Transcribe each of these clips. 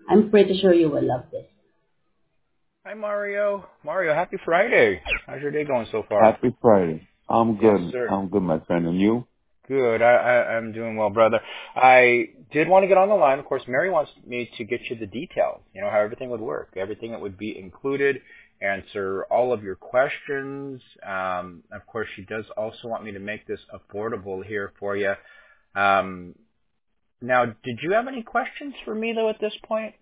I'm pretty sure you will love this. Hi, Mario. Mario, happy Friday. How's your day going so far? Happy Friday. I'm Yes, good. sir. I'm good, my friend. And you? Good. I'm doing well, brother. I did want to get on the line. Of course, Mary wants me to get you the details, how everything would work, everything that would be included, answer all of your questions. Of course, she does also want me to make this affordable here for you. Now, did you have any questions for me, though, at this point?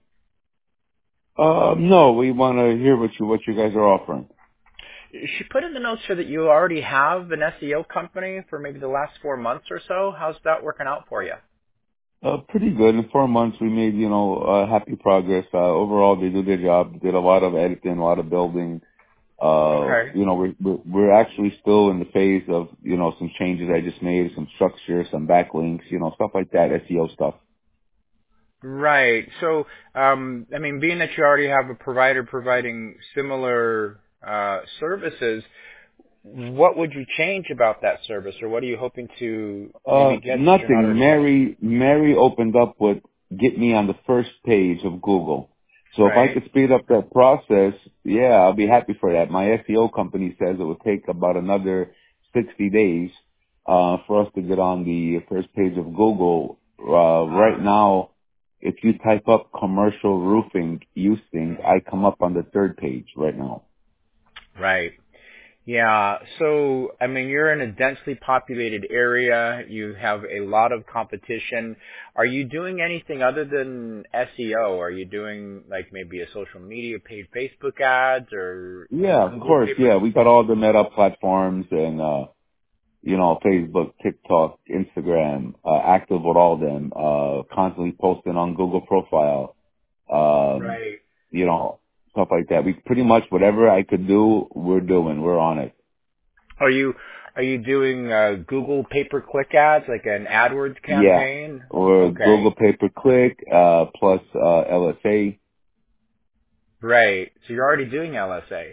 No, we want to hear what you guys are offering. She put in the notes here that you already have an SEO company for maybe the last 4 months or so. How's that working out for you? Pretty good. In 4 months, we made, happy progress. Overall, they do their job. Did a lot of editing, a lot of building. Okay. We're actually still in the phase of, some changes I just made, some structure, some backlinks, stuff like that, SEO stuff. Right. So, being that you already have a provider providing similar services, what would you change about that service, or what are you hoping to maybe get that you're not Nothing. already getting? Mary opened up with get me on the first page of Google. So if I Right. could speed up that process, yeah, I'll be happy for that. My SEO company says it would take about another 60 days, for us to get on the first page of Google. Right now, if you type up commercial roofing Houston, I come up on the third page right now. Right. Yeah. So, you're in a densely populated area. You have a lot of competition. Are you doing anything other than SEO? Are you doing like maybe a social media paid Facebook ads or Yeah, of Google course. paper? Yeah, we got all the meta platforms and, Facebook, TikTok, Instagram, active with all of them, constantly posting on Google profile, um, Right. stuff like that. We pretty much whatever I could do, we're doing. We're on it. Are you doing Google pay-per-click ads, like an AdWords Yeah. campaign? Or Okay. Google pay-per-click, plus, LSA. Right. So you're already doing LSA.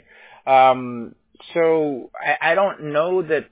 So I don't know that,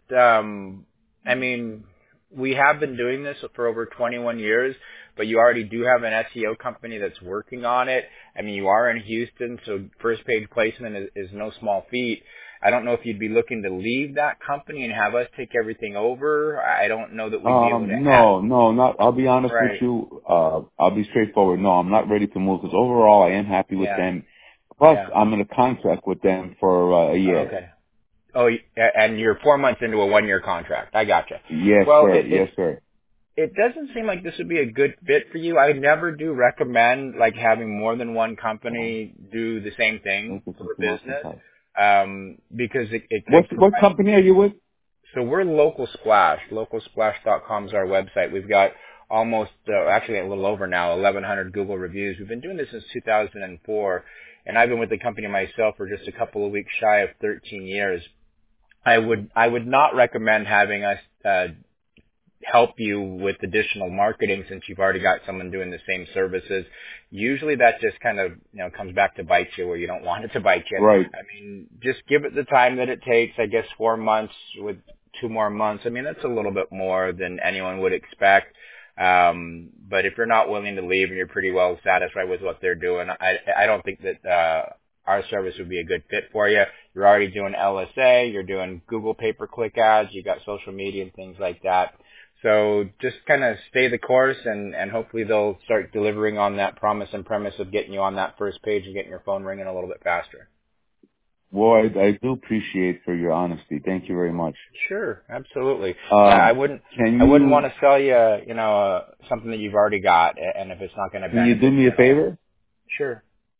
we have been doing this for over 21 years, but you already do have an SEO company that's working on it. You are in Houston, so first page placement is no small feat. I don't know if you'd be looking to leave that company and have us take everything over. I don't know that we'd be able to No, not, I'll be honest with right. you. I'll be straightforward. No, I'm not ready to move because overall I am happy with Yeah. them. Plus, Yeah. I'm in a contract with them for a year. Okay. Oh, and you're 4 months into a 1-year contract. I gotcha. Yes, Well, sir. it Yes, sir. it doesn't seem like this would be a good fit for you. I never do recommend like having more than one Oh, company do the same thing thank you for for coming out business, sometime. because it could What provide. company are you with? So we're Local Splash. LocalSplash.com is our website. We've got almost, actually a little over now, 1,100 Google reviews. We've been doing this since 2004, and I've been with the company myself for just a couple of weeks shy of 13 years. I would not recommend having us help you with additional marketing since you've already got someone doing the same services. Usually that just kind of, comes back to bite you where you don't want it to bite you. Right. Just give it the time that it takes. I guess 4 months with 2 more months. That's a little bit more than anyone would expect. But if you're not willing to leave and you're pretty well satisfied with what they're doing, I don't think that, our service would be a good fit for you. You're already doing LSA, you're doing Google pay-per-click ads, you've got social media and things like that. So just kind of stay the course and hopefully they'll start delivering on that promise and premise of getting you on that first page and getting your phone ringing a little bit faster. Well, I do appreciate for your honesty. Thank you very much. Sure, absolutely. I wouldn't want to sell you, something that you've already got, and if it's not going to can you do benefit me you a at all. favor? Sure.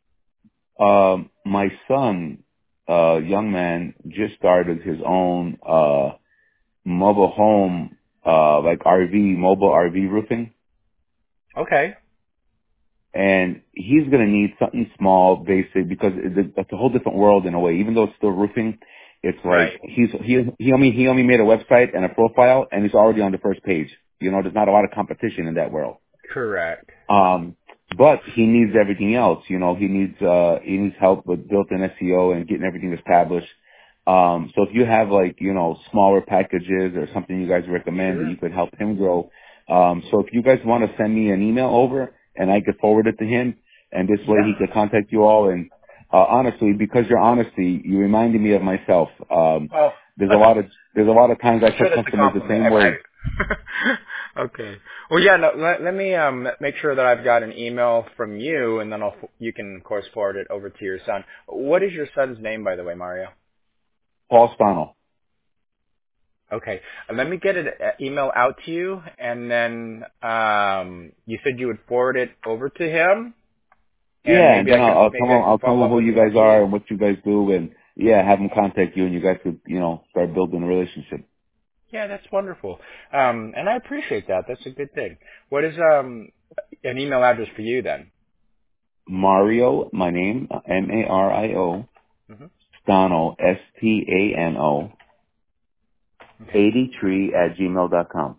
My son, young man, just started his own, mobile home, like mobile RV roofing. Okay. And he's going to need something small, basic, because it's a whole different world in a way. Even though it's still roofing, it's like Right. he only made a website and a profile, and he's already on the first page. There's not a lot of competition in that world. Correct. But he needs everything else. He needs help with built-in SEO and getting everything established. So if you have smaller packages or something you guys recommend that Sure. you could help him grow. So if you guys want to send me an email over and I could forward it to him, and this way he could contact you all. And honestly, because your honesty, you reminded me of myself. Well, there's a lot of times I tell it's a customers the same compliment, way. right? Okay. Well, yeah. No, let me make sure that I've got an email from you, and then you can of course forward it over to your son. What is your son's name, by the way, Mario? Paul Spano. Okay. Let me get an email out to you, and then you said you would forward it over to him, and Yeah, and maybe then I can I'll tell follow him up who with you him guys next are week. and what you guys do, and yeah, have him contact you, and you guys could, start building a relationship. Yeah, that's wonderful. And I appreciate that. That's a good thing. What is an email address for you then? Mario, my name, Mario, Hmm. Stano, Stano, Okay. 83@gmail.com.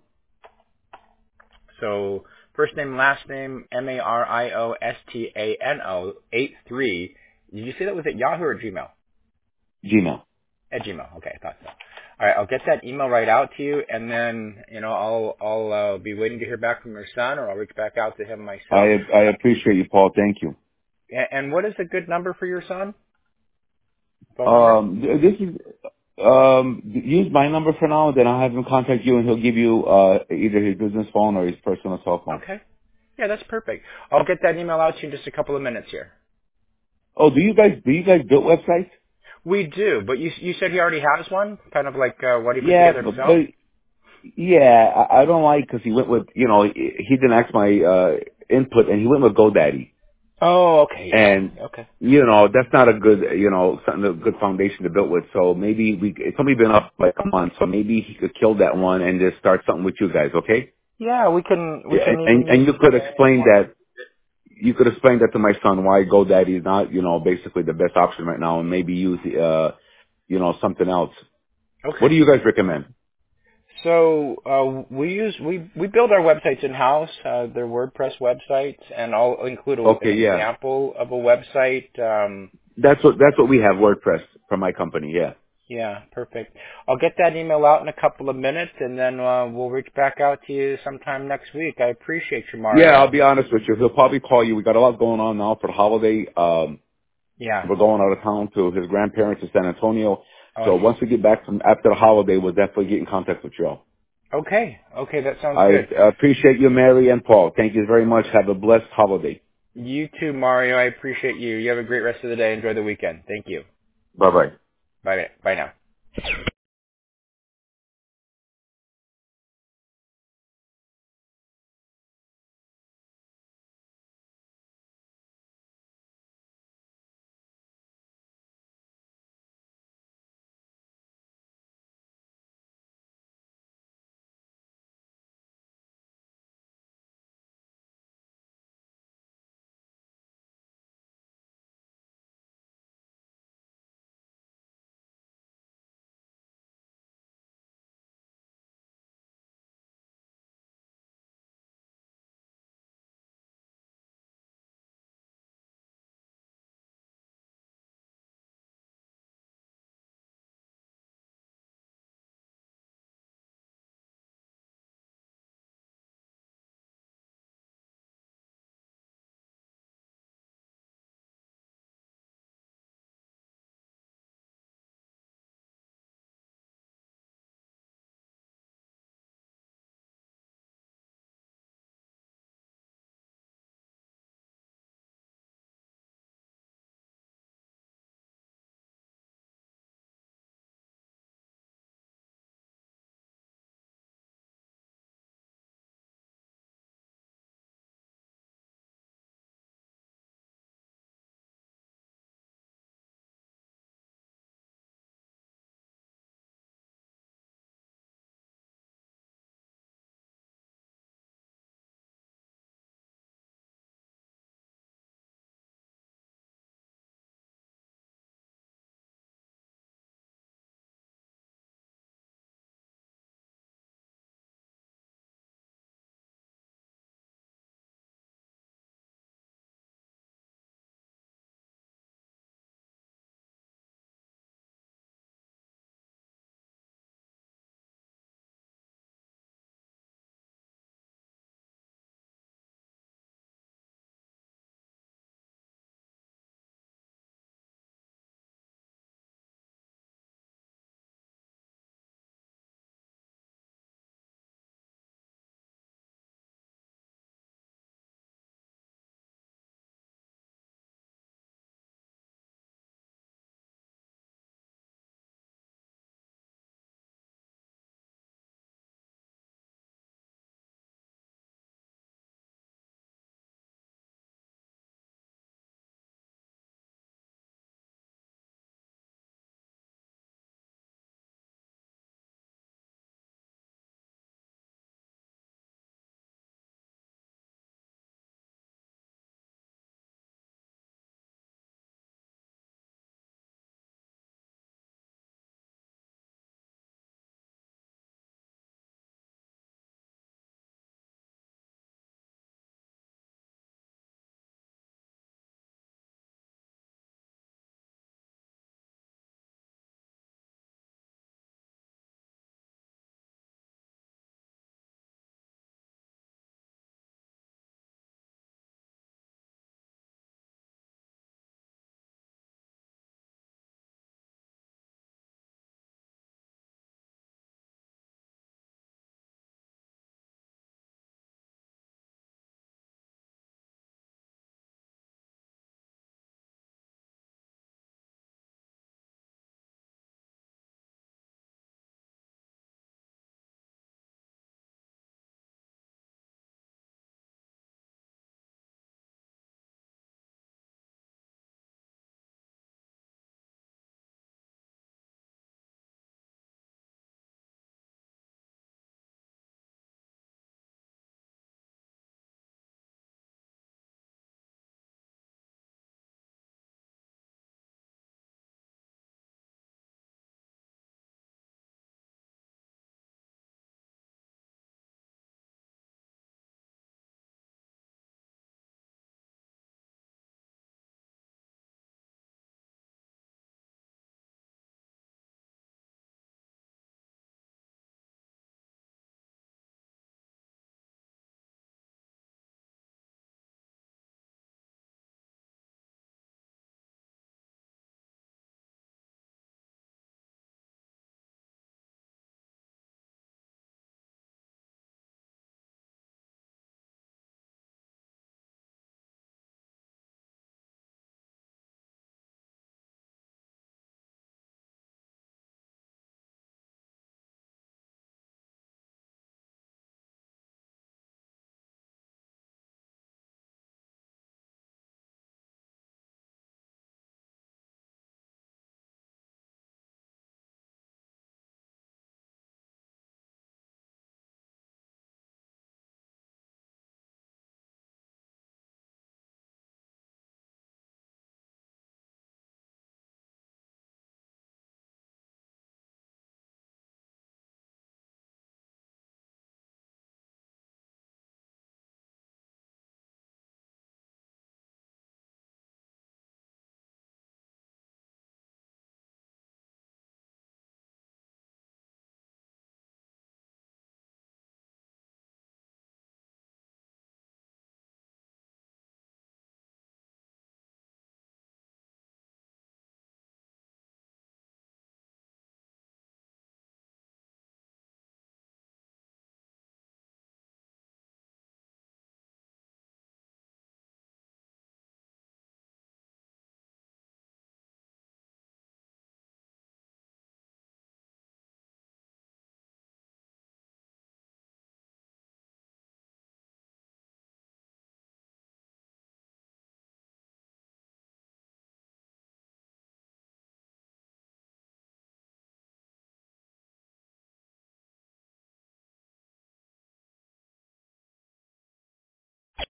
So first name, last name, MARIOSTANO 83. Did you say that was at Yahoo or Gmail? Gmail. At Gmail. Okay, I thought so. All right, I'll get that email right out to you, and then I'll be waiting to hear back from your son, or I'll reach back out to him myself. I appreciate you, Paul. Thank you. And what is a good number for your son? Phone number? This is use my number for now. Then I'll have him contact you, and he'll give you either his business phone or his personal cell phone. Okay. Yeah, that's perfect. I'll get that email out to you in just a couple of minutes here. Oh, do you guys build websites? We do, but you said he already has one, kind of like what he put Yeah, together himself. but yeah, I don't like because he went with he didn't ask my input, and he went with GoDaddy. Oh, okay, yeah, And okay. that's not a good something a good foundation to build with. So maybe it's only been up like a month, so maybe he could kill that one and just start something with you guys, okay? Yeah, we can Yeah, even use. and you could explain that to my son why GoDaddy is not basically the best option right now, and maybe use something else. What Okay. do you guys recommend? So we build our websites in house. They're WordPress websites, and I'll include an Okay, yeah, example of a website. that's what we have, WordPress, from my company. Yeah. Yeah, perfect. I'll get that email out in a couple of minutes, and then we'll reach back out to you sometime next week. I appreciate you, Yeah, I'll Mario. be honest with you. He'll probably call you. We got a lot going on now for the holiday. Yeah. We're going out of town to his grandparents in San Antonio. Oh, So once we get back from after the holiday, we'll definitely get in contact with you all. okay. Okay, that sounds I good. appreciate you, Mary and Paul. Thank you very much. Have a blessed holiday. You too, Mario. I appreciate you. You have a great rest of the day. Enjoy the weekend. Thank you. Bye bye. Bye. Bye now.